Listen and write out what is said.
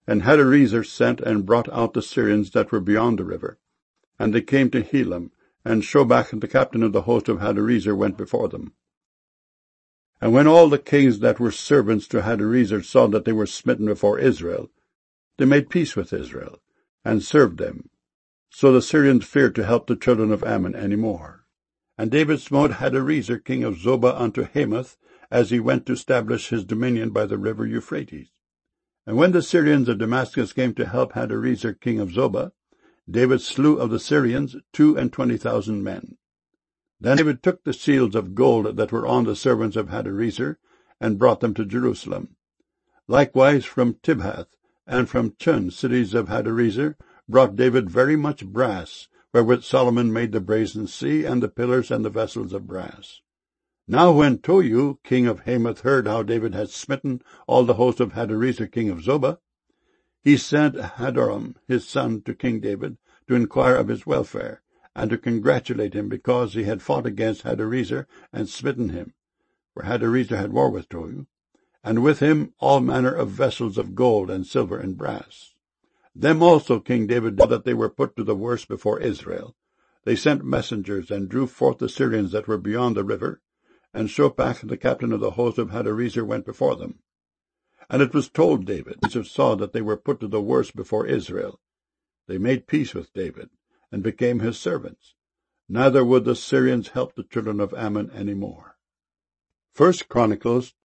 And Hadarezer sent and brought out the Syrians that were beyond the river. And they came to Helam, and Shobach the captain of the host of Hadarezer went before them. And when all the kings that were servants to Hadarezer saw that they were smitten before Israel, they made peace with Israel, and served them. So the Syrians feared to help the children of Ammon any more. And David smote Hadarezer king of Zobah unto Hamath, as he went to establish his dominion by the river Euphrates. And when the Syrians of Damascus came to help Hadarezer king of Zobah, David slew of the Syrians 22,000 men. Then David took the shields of gold that were on the servants of Hadarezer, and brought them to Jerusalem. Likewise from Tibhath and from Chun, cities of Hadarezer, brought David very much brass, wherewith Solomon made the brazen sea, and the pillars and the vessels of brass. Now when Tohu, king of Hamath, heard how David had smitten all the host of Hadarezer king of Zobah, he sent Hadoram his son to King David, to inquire of his welfare, and to congratulate him, because he had fought against Hadarezer and smitten him. For Hadarezer had war with Tohu, and with him all manner of vessels of gold and silver and brass. Them also King David knew that they were put to the worse before Israel. They sent messengers, and drew forth the Syrians that were beyond the river, and Shobach the captain of the host of Hadarezer went before them. And it was told David, Israel saw that they were put to the worse before Israel. They made peace with David, and became his servants. Neither would the Syrians help the children of Ammon any more. 1 Chronicles